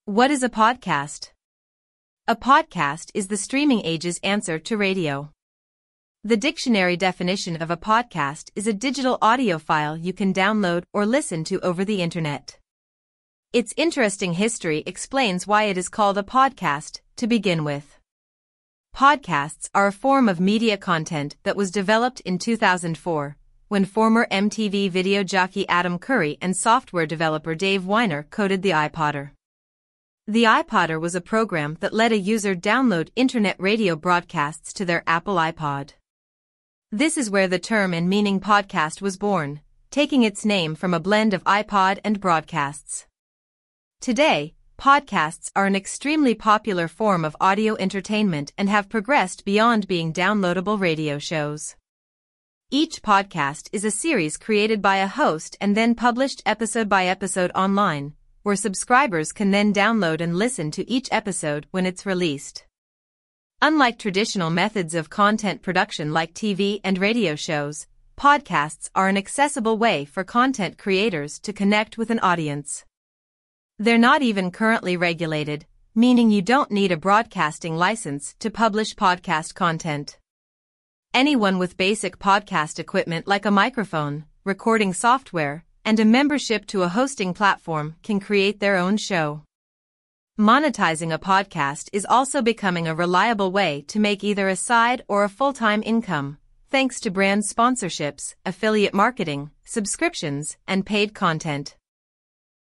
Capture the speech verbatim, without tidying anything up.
What is a podcast? A podcast is the streaming age's answer to radio. The dictionary definition of a podcast is a digital audio file you can download or listen to over the internet. Its interesting history explains why it is called a podcast, to begin with. Podcasts are a form of media content that was developed in two thousand four, when former M T V video jockey Adam Curry and software developer Dave Weiner coded the iPodder. The iPodder was a program that let a user download internet radio broadcasts to their Apple iPod. This is where the term and meaning podcast was born, taking its name from a blend of iPod and broadcasts. Today, podcasts are an extremely popular form of audio entertainment and have progressed beyond being downloadable radio shows. Each podcast is a series created by a host and then published episode by episode online, where subscribers can then download and listen to each episode when it's released. Unlike traditional methods of content production like T V and radio shows, podcasts are an accessible way for content creators to connect with an audience. They're not even currently regulated, meaning you don't need a broadcasting license to publish podcast content. Anyone with basic podcast equipment like a microphone, recording software, and a membership to a hosting platform can create their own show. Monetizing a podcast is also becoming a reliable way to make either a side or a full-time income, thanks to brand sponsorships, affiliate marketing, subscriptions, and paid content.